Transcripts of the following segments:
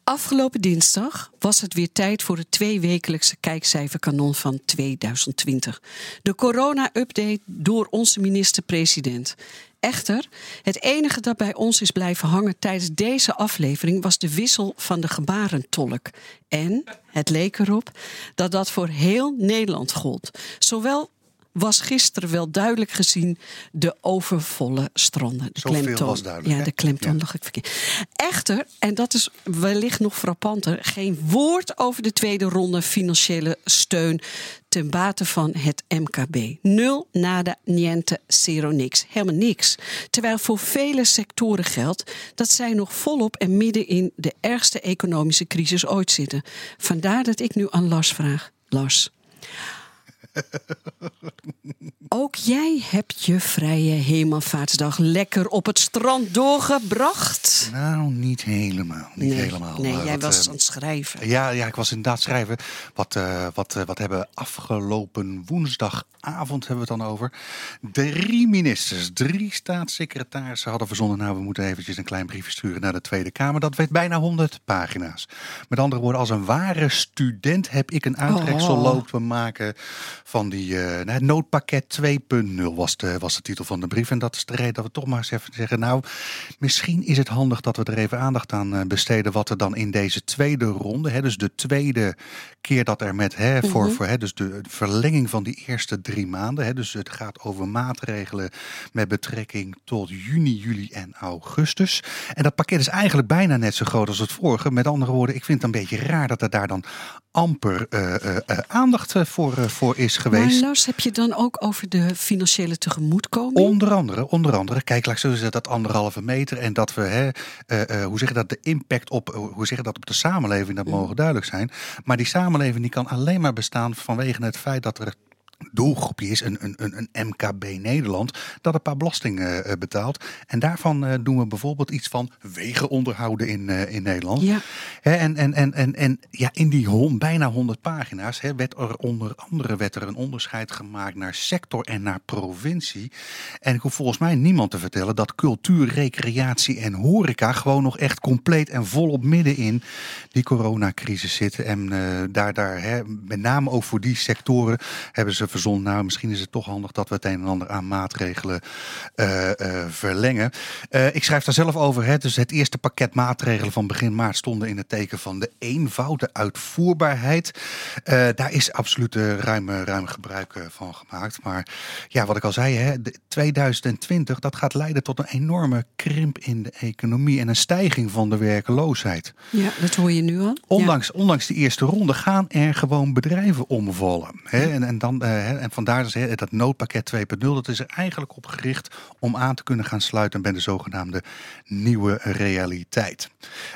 Afgelopen dinsdag was het weer tijd voor het tweewekelijkse kijkcijferkanon van 2020. De corona-update door onze minister-president. Echter, het enige dat bij ons is blijven hangen tijdens deze aflevering was de wissel van de gebarentolk. En het leek erop dat dat voor heel Nederland gold. Zowel was gisteren wel duidelijk gezien de overvolle stranden. De Zoveel was duidelijk. Ja, de klemtoon lag ik verkeerd. Echter, en dat is wellicht nog frappanter, geen woord over de tweede ronde financiële steun ten bate van het MKB. Nul, nada, niente, zero, niks. Helemaal niks. Terwijl voor vele sectoren geldt dat zij nog volop en midden in de ergste economische crisis ooit zitten. Vandaar dat ik nu aan Lars vraag. Lars, ook jij hebt je vrije hemelvaartsdag lekker op het strand doorgebracht? Nou, niet helemaal. Nee, jij was aan het schrijven. Ja, ik was inderdaad schrijven. Wat hebben we afgelopen woensdagavond hebben we het dan over? 3 ministers, 3 staatssecretarissen hadden verzonnen. Nou, we moeten eventjes een klein briefje sturen naar de Tweede Kamer. Dat werd bijna 100 pagina's. Met andere woorden, als een ware student heb ik een uittreksel lopen maken van die het noodpakket 2.0 was de titel van de brief. En dat is de reden dat we toch maar eens even zeggen, nou, misschien is het handig dat we er even aandacht aan besteden wat er dan in deze tweede ronde, dus de tweede keer dat er met dus de verlenging van die eerste 3 maanden, dus het gaat over maatregelen met betrekking tot juni, juli en augustus. En dat pakket is eigenlijk bijna net zo groot als het vorige. Met andere woorden, ik vind het een beetje raar dat er daar dan amper aandacht voor is geweest. Maar Lars, heb je dan ook over de financiële tegemoetkoming? Onder andere. Kijk, laat ik zo zeggen, dat 1,5 meter en dat we, de impact op, op de samenleving, dat mogen duidelijk zijn. Maar die samenleving die kan alleen maar bestaan vanwege het feit dat er doelgroepje is, een MKB Nederland, dat een paar belastingen betaalt. En daarvan doen we bijvoorbeeld iets van wegenonderhouden in Nederland. Ja. En in die bijna 100 pagina's werd er onder andere een onderscheid gemaakt naar sector en naar provincie. En ik hoef volgens mij niemand te vertellen dat cultuur, recreatie en horeca gewoon nog echt compleet en volop midden in die coronacrisis zitten. En daar met name ook voor die sectoren hebben ze verzonnen, nou, misschien is het toch handig dat we het een en ander aan maatregelen verlengen. Ik schrijf daar zelf over. Dus het eerste pakket maatregelen van begin maart stonden in het teken van de eenvoud, de uitvoerbaarheid. Daar is absoluut ruim gebruik van gemaakt. Maar ja, wat ik al zei, 2020, dat gaat leiden tot een enorme krimp in de economie en een stijging van de werkeloosheid. Ja, dat hoor je nu al. Ondanks de eerste ronde gaan er gewoon bedrijven omvallen. En vandaar dat noodpakket 2.0, dat is er eigenlijk op gericht om aan te kunnen gaan sluiten bij de zogenaamde nieuwe realiteit.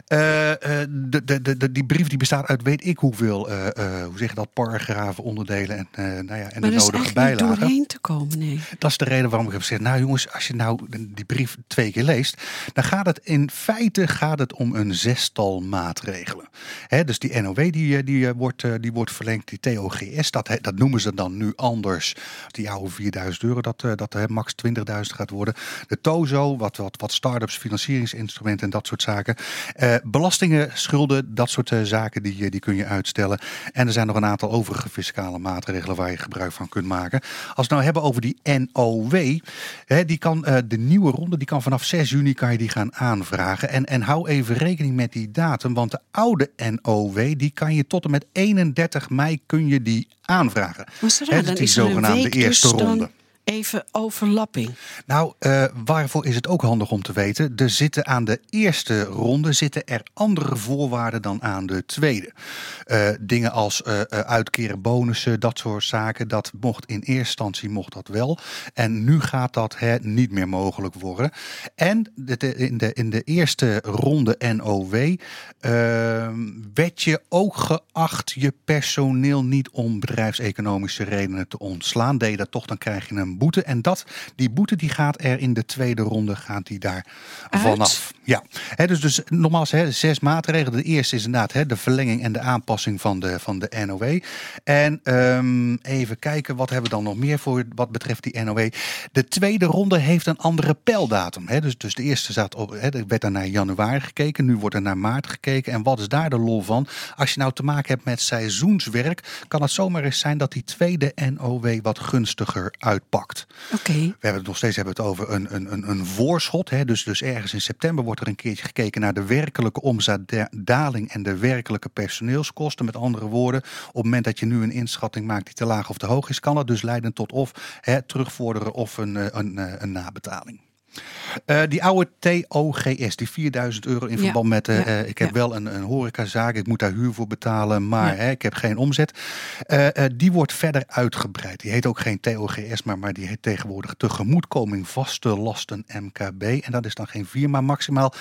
Die brief die bestaat uit weet ik hoeveel, paragrafen, onderdelen en de nodige bijlagen. Maar er is niet doorheen te komen, nee. Dat is de reden waarom ik heb gezegd, nou jongens, als je nou die brief 2 keer leest, dan gaat het in feite om een 6-tal maatregelen. Dus die NOW die wordt verlengd, die TOGS, dat noemen ze dan nu anders. Die oude €4.000, dat max 20.000 gaat worden. De TOZO, wat start-ups, financieringsinstrumenten en dat soort zaken. Belastingen, schulden, dat soort zaken, die kun je uitstellen. En er zijn nog een aantal overige fiscale maatregelen waar je gebruik van kunt maken. Als we het nou hebben over die NOW, die kan de nieuwe ronde, die kan vanaf 6 juni kan je die gaan aanvragen. En hou even rekening met die datum, want de oude NOW, die kan je tot en met 31 mei kun je die aanvragen. Dan die zogenaamde eerste ronde. Even overlapping. Nou, waarvoor is het ook handig om te weten? Er zitten aan de eerste ronde er andere voorwaarden dan aan de tweede. Dingen als uitkeren, bonussen, dat soort zaken. Dat mocht in eerste instantie dat wel. En nu gaat dat niet meer mogelijk worden. En in de eerste ronde NOW werd je ook geacht je personeel niet om bedrijfseconomische redenen te ontslaan. Deed je dat toch, dan krijg je een een boete. En die boete die gaat er in de tweede ronde daar vanaf. Ja, dus nogmaals 6 maatregelen. De eerste is inderdaad de verlenging en de aanpassing van de NOW. En even kijken, wat hebben we dan nog meer voor wat betreft die NOW? De tweede ronde heeft een andere pijldatum. Dus de eerste werd er naar januari gekeken. Nu wordt er naar maart gekeken. En wat is daar de lol van? Als je nou te maken hebt met seizoenswerk, kan het zomaar eens zijn dat die tweede NOW wat gunstiger uitpakt. Oké. We hebben het nog steeds over een voorschot. Dus ergens in september wordt er een keertje gekeken naar de werkelijke omzetdaling en de werkelijke personeelskosten. Met andere woorden, op het moment dat je nu een inschatting maakt die te laag of te hoog is, kan dat dus leiden tot of terugvorderen of een nabetaling. Die oude TOGS, die €4.000 in verband met... ik heb wel een horecazaak, ik moet daar huur voor betalen, maar ik heb geen omzet. Die wordt verder uitgebreid. Die heet ook geen TOGS, maar die heet tegenwoordig tegemoetkoming vaste lasten MKB. En dat is dan geen 4, maar maximaal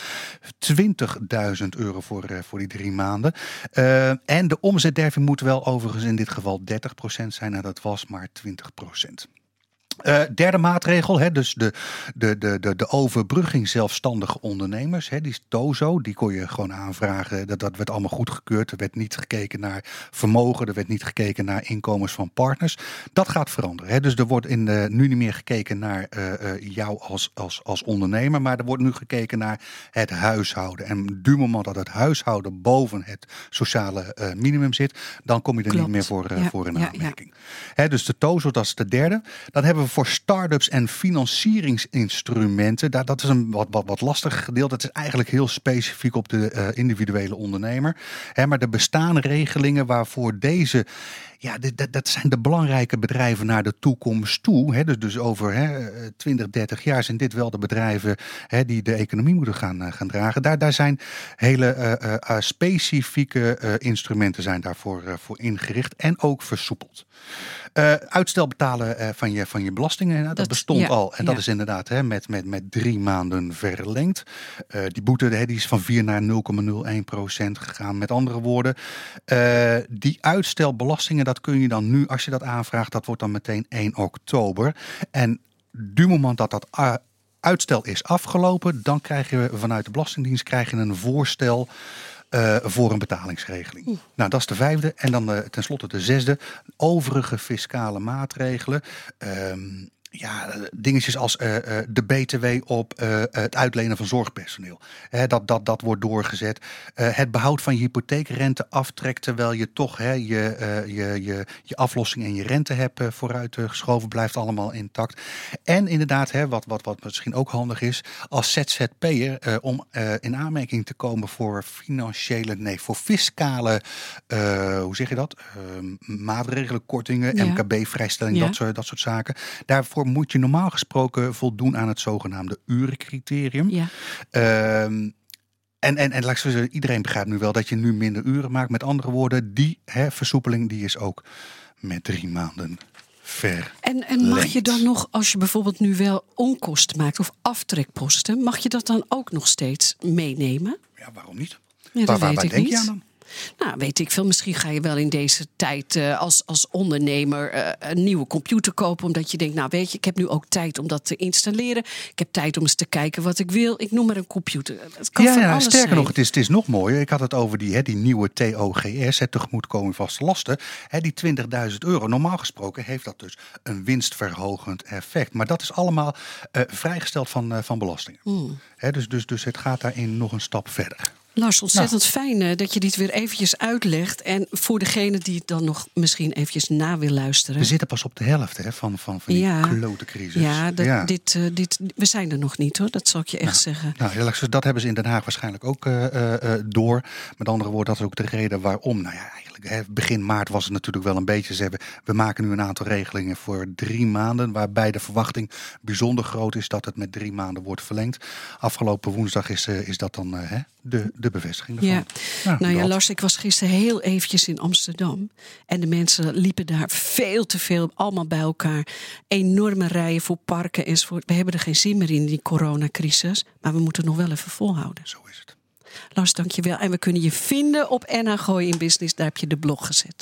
€20.000 voor die 3 maanden. En de omzetderving moet wel overigens in dit geval 30% zijn. En dat was maar 20%. Derde maatregel, dus de overbrugging zelfstandige ondernemers. Die is TOZO, die kon je gewoon aanvragen. Dat werd allemaal goedgekeurd. Er werd niet gekeken naar vermogen. Er werd niet gekeken naar inkomens van partners. Dat gaat veranderen. Dus er wordt nu niet meer gekeken naar jou als ondernemer. Maar er wordt nu gekeken naar het huishouden. En du moment dat het huishouden boven het sociale minimum zit, dan kom je er niet meer voor in aanmerking. Dus de TOZO, dat is de derde. Dan hebben we voor start-ups en financieringsinstrumenten. Dat is een wat lastig gedeelte. Dat is eigenlijk heel specifiek op de individuele ondernemer. Maar de bestaande regelingen waarvoor deze... Ja, dat zijn de belangrijke bedrijven naar de toekomst toe. Dus over 20, 30 jaar zijn dit wel de bedrijven die de economie moeten gaan dragen. Daar zijn hele specifieke instrumenten zijn daarvoor voor ingericht en ook versoepeld. Uitstel betalen van je belastingen, dat bestond al. En dat is inderdaad met 3 maanden verlengd. Die boete die is van 4 naar 0,01% gegaan. Met andere woorden, die uitstelbelastingen, dat kun je dan nu, als je dat aanvraagt, dat wordt dan meteen 1 oktober. En du moment dat uitstel is afgelopen, dan krijg je vanuit de Belastingdienst een voorstel voor een betalingsregeling. Nou, dat is de 5e. En dan tenslotte de 6e. Overige fiscale maatregelen. Dingetjes als de BTW op het uitlenen van zorgpersoneel. Dat wordt doorgezet. Het behoud van je hypotheekrente aftrek terwijl je toch je aflossing en je rente hebt vooruitgeschoven, blijft allemaal intact. En inderdaad, wat misschien ook handig is, als ZZP'er om in aanmerking te komen voor voor fiscale, hoe zeg je dat? Maatregelen, kortingen, MKB-vrijstelling, dat soort zaken. Daarvoor moet je normaal gesproken voldoen aan het zogenaamde urencriterium. Ja. En laat ik zo zeggen, iedereen begrijpt nu wel dat je nu minder uren maakt. Met andere woorden, die versoepeling die is ook met 3 maanden verlengd. En mag je dan nog, als je bijvoorbeeld nu wel onkosten maakt of aftrekposten, mag je dat dan ook nog steeds meenemen? Ja, waarom niet? Ja, waar denk je aan dan? Nou, weet ik veel. Misschien ga je wel in deze tijd als ondernemer een nieuwe computer kopen. Omdat je denkt, nou weet je, ik heb nu ook tijd om dat te installeren. Ik heb tijd om eens te kijken wat ik wil. Ik noem maar een computer. Het kan van alles sterker zijn. nog, het is nog mooier. Ik had het over die nieuwe TOGS, het tegemoetkoming vaste lasten. Die €20.000. Normaal gesproken heeft dat dus een winstverhogend effect. Maar dat is allemaal vrijgesteld van belastingen. Dus het gaat daarin nog een stap verder. Lars, ontzettend fijn dat je dit weer eventjes uitlegt. En voor degene die het dan nog misschien eventjes na wil luisteren. We zitten pas op de helft van die klote crisis. We zijn er nog niet hoor, dat zal ik je echt zeggen. Nou, dat hebben ze in Den Haag waarschijnlijk ook door. Met andere woorden, dat is ook de reden waarom. Nou ja, eigenlijk begin maart was het natuurlijk wel een beetje. We maken nu een aantal regelingen voor 3 maanden. Waarbij de verwachting bijzonder groot is dat het met 3 maanden wordt verlengd. Afgelopen woensdag is dat dan de bevestiging ervan. Ja. Lars, ik was gisteren heel eventjes in Amsterdam. En de mensen liepen daar veel te veel, allemaal bij elkaar. Enorme rijen voor parken enzovoort. We hebben er geen zin meer in die coronacrisis. Maar we moeten het nog wel even volhouden. Zo is het. Lars, dank je wel. En we kunnen je vinden op NH Gooi in Business. Daar heb je de blog gezet.